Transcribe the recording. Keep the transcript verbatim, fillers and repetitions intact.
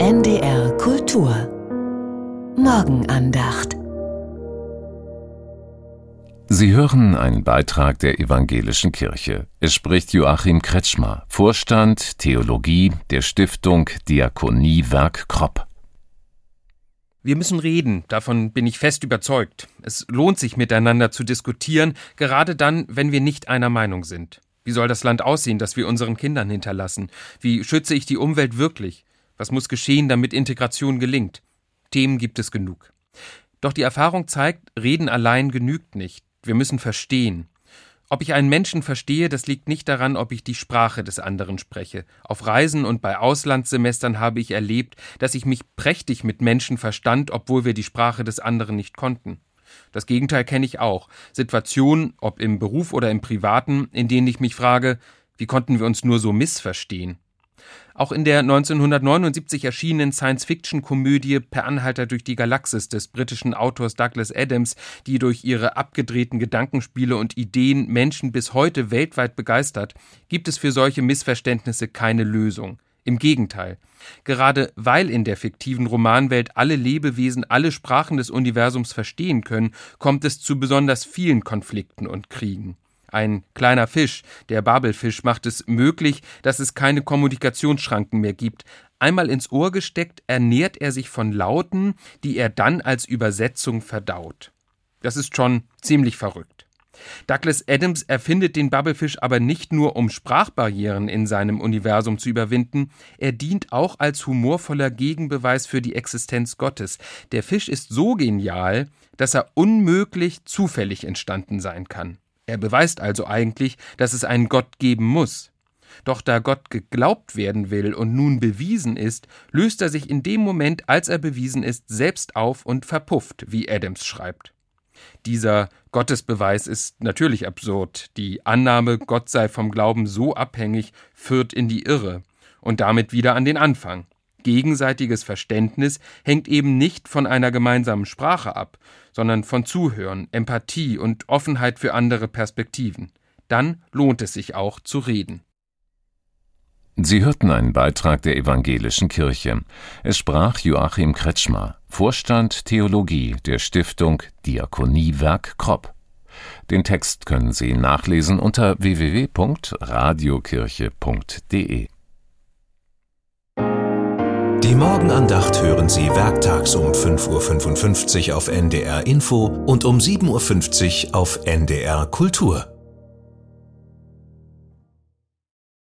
N D R Kultur Morgenandacht. Sie hören einen Beitrag der Evangelischen Kirche. Es spricht Joachim Kretschmer, Vorstand Theologie der Stiftung Diakonie Werk Kropp. Wir müssen reden, davon bin ich fest überzeugt. Es lohnt sich, miteinander zu diskutieren, gerade dann, wenn wir nicht einer Meinung sind. Wie soll das Land aussehen, das wir unseren Kindern hinterlassen? Wie schütze ich die Umwelt wirklich? Was muss geschehen, damit Integration gelingt? Themen gibt es genug. Doch die Erfahrung zeigt, Reden allein genügt nicht. Wir müssen verstehen. Ob ich einen Menschen verstehe, das liegt nicht daran, ob ich die Sprache des anderen spreche. Auf Reisen und bei Auslandssemestern habe ich erlebt, dass ich mich prächtig mit Menschen verstand, obwohl wir die Sprache des anderen nicht konnten. Das Gegenteil kenne ich auch. Situationen, ob im Beruf oder im Privaten, in denen ich mich frage, wie konnten wir uns nur so missverstehen? Auch in der neunzehnhundertneunundsiebzig erschienenen Science-Fiction-Komödie Per Anhalter durch die Galaxis des britischen Autors Douglas Adams, die durch ihre abgedrehten Gedankenspiele und Ideen Menschen bis heute weltweit begeistert, gibt es für solche Missverständnisse keine Lösung. Im Gegenteil. Gerade weil in der fiktiven Romanwelt alle Lebewesen alle Sprachen des Universums verstehen können, kommt es zu besonders vielen Konflikten und Kriegen. Ein kleiner Fisch, der Babelfisch, macht es möglich, dass es keine Kommunikationsschranken mehr gibt. Einmal ins Ohr gesteckt, ernährt er sich von Lauten, die er dann als Übersetzung verdaut. Das ist schon ziemlich verrückt. Douglas Adams erfindet den Babelfisch aber nicht nur, um Sprachbarrieren in seinem Universum zu überwinden, er dient auch als humorvoller Gegenbeweis für die Existenz Gottes. Der Fisch ist so genial, dass er unmöglich zufällig entstanden sein kann. Er beweist also eigentlich, dass es einen Gott geben muss. Doch da Gott geglaubt werden will und nun bewiesen ist, löst er sich in dem Moment, als er bewiesen ist, selbst auf und verpufft, wie Adams schreibt. Dieser Gottesbeweis ist natürlich absurd. Die Annahme, Gott sei vom Glauben so abhängig, führt in die Irre und damit wieder an den Anfang. Gegenseitiges Verständnis hängt eben nicht von einer gemeinsamen Sprache ab, sondern von Zuhören, Empathie und Offenheit für andere Perspektiven. Dann lohnt es sich auch zu reden. Sie hörten einen Beitrag der Evangelischen Kirche. Es sprach Joachim Kretschmer, Vorstand Theologie der Stiftung Diakonie Werk Kropp. Den Text können Sie nachlesen unter w w w punkt radiokirche punkt d e. Die Morgenandacht hören Sie werktags um fünf Uhr fünfundfünfzig auf N D R Info und um sieben Uhr fünfzig auf N D R Kultur.